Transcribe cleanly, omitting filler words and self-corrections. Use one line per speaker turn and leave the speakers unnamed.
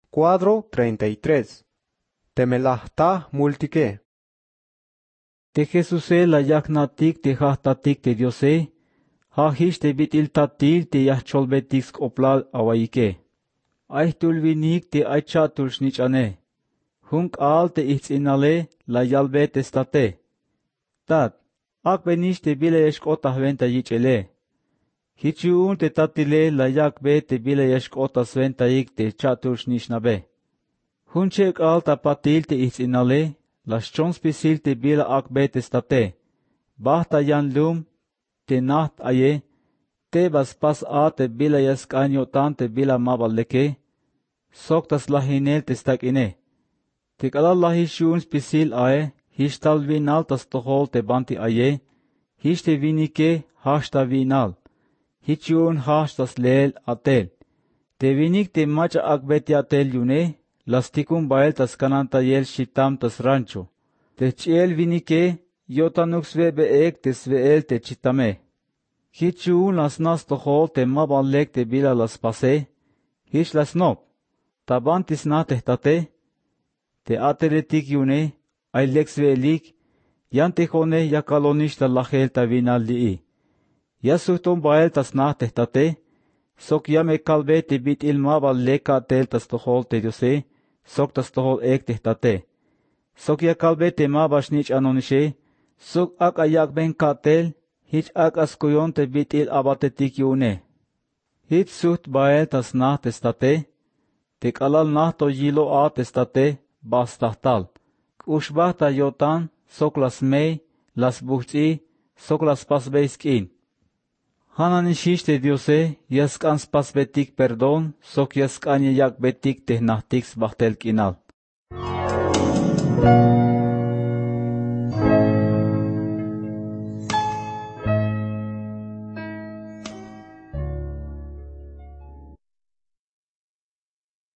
Cuadro 33. Temelahta multique.
Te Jesuse la yaknatik te jahtatik te Diose, hahish te bitiltatil te yahcholbetik skoplal awaike. Aitulvinik te aichatul shnichane. Hunk al te ihtsinale la yalbet estate. Tat, akbenish te bile eshkotah venta yichele. Hichiun te tatile la yakbe te bile eshkotah sventa yik te chatul shnishnabe. Hunchek al tapatil te ihtsinale, las chonspisil te bila akbet estate. Bahta yan lum te naht aye, te baspas a te bila yaskanyo tan te bila mabaleke, soktas lahinel te stakine. Te kalalahi shun spisil ae, hishtal vinal tas tohol te banti aye, hishte vinike hashta vinal, hichun hashtas leel atel. Te vinik te macha akbeti atel yune, las tikun bael tas kananta yel shitam tas rancho. Te chiel vinike, yotanux beek te sveel te chitame. Hichun las nas tohol te mabalek te bila las pase, hish las nop. Tabantis na tehtate, te ateletik yune, ay lexvelik, yan tejone yakalonishta lajelta vinal dii. Yasuhton baeltas na tehtate, sok yame kalbe te bit ilmabal leka teltas tohol te diose, sok tas tohol ek tehtate. Sok ya kalbe te mabashnich anonishe, sok ak ayak ben katel, hich ak askuyon te bit il abatetik yune. Hich suht baeltas na testate, te kalal na to yilo a testate, bastahtal. Ushbahta yotan, sok las mei, las buhti, sok las pasbeiskin. Hananishish te diose, yaskans pasbetik perdon, sok yaskanye yak betik te nahtix bahtel kinal.